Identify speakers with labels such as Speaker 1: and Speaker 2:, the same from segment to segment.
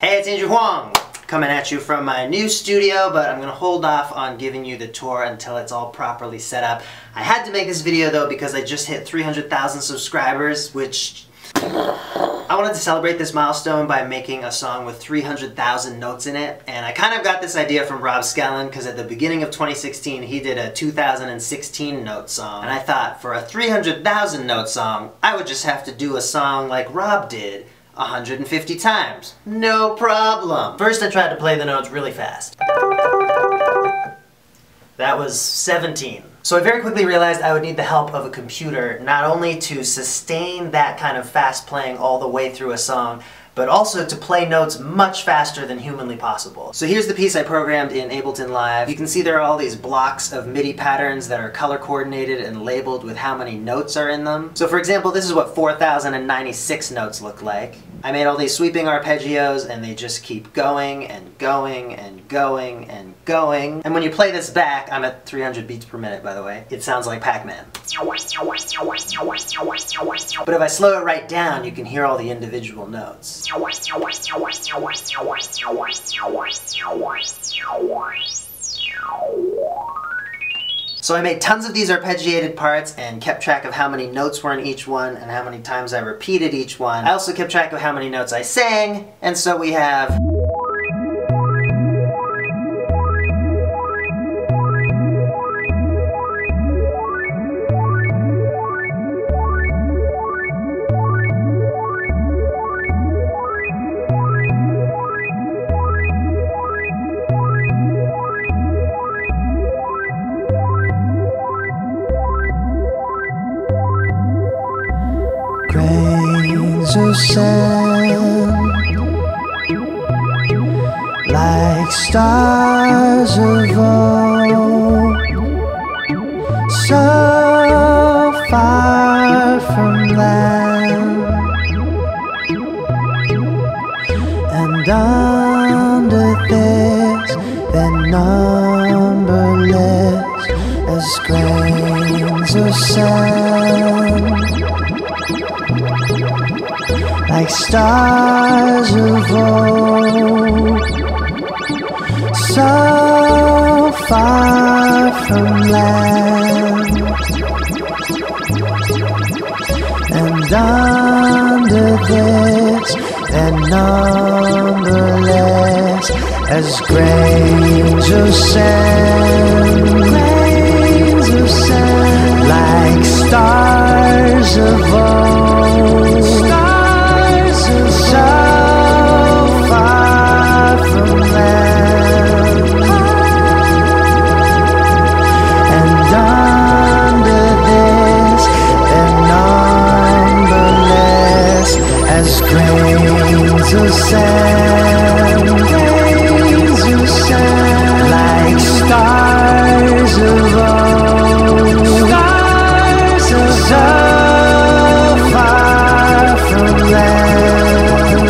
Speaker 1: Hey, it's Andrew Huang, coming at you from my new studio, but I'm gonna hold off on giving you the tour until it's all properly set up. I had to make this video though because I just hit 300,000 subscribers, which I wanted to celebrate this milestone by making a song with 300,000 notes in it, and I kind of got this idea from Rob Skellin because at the beginning of 2016 he did a 2016 note song, and I thought for a 300,000 note song I would just have to do a song like Rob did 150 times. No problem. First I tried to play the notes really fast. That was 17. So I very quickly realized I would need the help of a computer, not only to sustain that kind of fast playing all the way through a song, but also to play notes much faster than humanly possible. So here's the piece I programmed in Ableton Live. You can see there are all these blocks of MIDI patterns that are color coordinated and labeled with how many notes are in them. So for example, this is what 4,096 notes look like. I made all these sweeping arpeggios and they just keep going and going and going and going. And when you play this back, I'm at 300 beats per minute by the way, it sounds like Pac-Man. But if I slow it right down, you can hear all the individual notes. So I made tons of these arpeggiated parts and kept track of how many notes were in each one and how many times I repeated each one. I also kept track of how many notes I sang, and so we have
Speaker 2: grains of sand, like stars of old, so far from land, and under this they're numberless as grains of sand, like stars of old, so far from land, and under this they're numberless as grains of sand, grains of sand, like stars of old, so far from land, and under this they're numberless as grains of sand, grains of sand, like stars of old, stars of so far from land.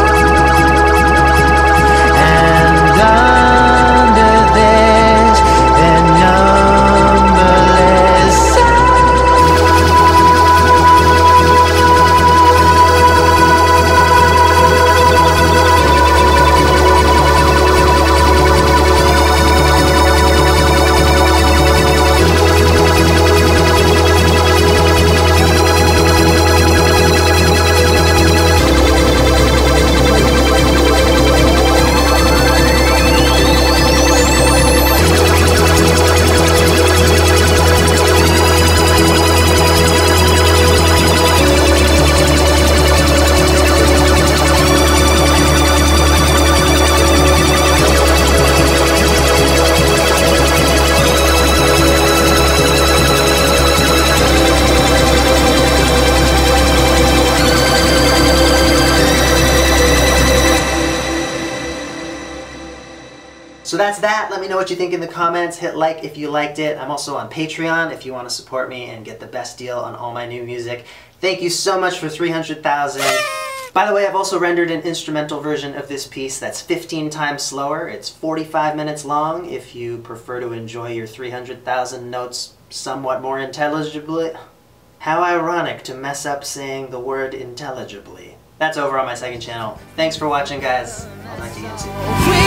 Speaker 1: So that's that. Let me know what you think in the comments. Hit like if you liked it. I'm also on Patreon if you want to support me and get the best deal on all my new music. Thank you so much for 300,000. By the way, I've also rendered an instrumental version of this piece that's 15 times slower. It's 45 minutes long if you prefer to enjoy your 300,000 notes somewhat more intelligibly. How ironic to mess up saying the word intelligibly. That's over on my second channel. Thanks for watching, guys. I'll talk to you again soon.